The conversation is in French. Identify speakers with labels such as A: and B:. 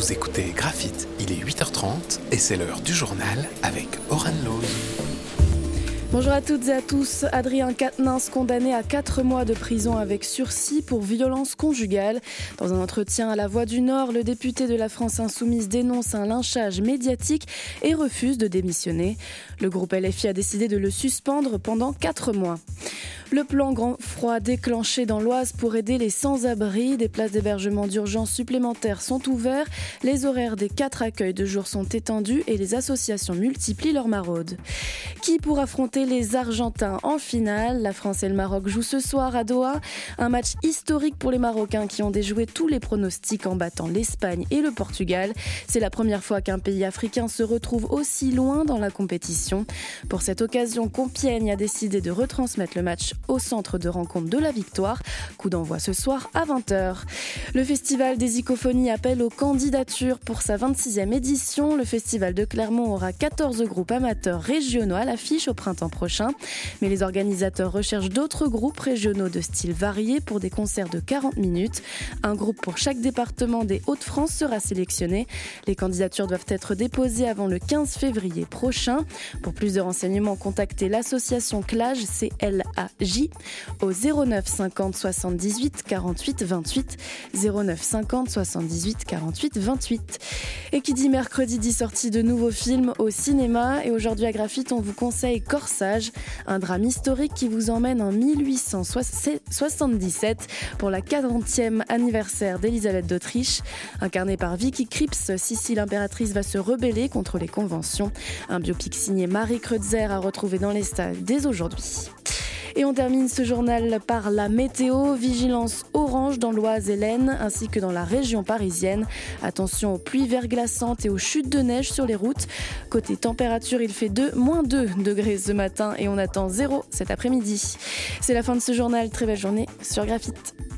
A: Vous écoutez Graphite, il est 8h30 et c'est l'heure du journal avec Oran Lose.
B: Bonjour à toutes et à tous. Adrien Quatennens condamné à 4 mois de prison avec sursis pour violence conjugale. Dans un entretien à La Voix du Nord, le député de la France Insoumise dénonce un lynchage médiatique et refuse de démissionner. Le groupe LFI a décidé de le suspendre pendant 4 mois. Le plan grand froid déclenché dans l'Oise pour aider les sans-abri. Des places d'hébergement d'urgence supplémentaires sont ouvertes. Les horaires des 4 accueils de jour sont étendus et les associations multiplient leurs maraudes. Qui pour affronter les Argentins en finale? La France et le Maroc jouent ce soir à Doha. Un match historique pour les Marocains qui ont déjoué tous les pronostics en battant l'Espagne et le Portugal. C'est la première fois qu'un pays africain se retrouve aussi loin dans la compétition. Pour cette occasion, Compiègne a décidé de retransmettre le match au centre de rencontre de la Victoire. Coup d'envoi ce soir à 20h. Le festival des icophonies appelle aux candidatures pour sa 26e édition. Le festival de Clermont aura 14 groupes amateurs régionaux à l'affiche au printemps prochain. Mais les organisateurs recherchent d'autres groupes régionaux de styles variés pour des concerts de 40 minutes. Un groupe pour chaque département des Hauts-de-France sera sélectionné. Les candidatures doivent être déposées avant le 15 février prochain. Pour plus de renseignements, contactez l'association CLAJ, CLAJ, au 09 50 78 48 28, 09 50 78 48 28. Et qui dit mercredi dit sortie de nouveaux films au cinéma. Et aujourd'hui à Graphite, on vous conseille Corsage, un drame historique qui vous emmène en 1877 pour la 40e anniversaire d'Élisabeth d'Autriche. Incarnée par Vicky Krieps, Sissi l'impératrice va se rebeller contre les conventions. Un biopic signé Marie Kreutzer à retrouver dans les salles dès aujourd'hui. Et on termine ce journal par la météo. Vigilance orange dans l'Oise et l'Aisne, ainsi que dans la région parisienne. Attention aux pluies verglaçantes et aux chutes de neige sur les routes. Côté température, il fait moins 2 degrés ce matin et on attend 0 cet après-midi. C'est la fin de ce journal. Très belle journée sur Graphite.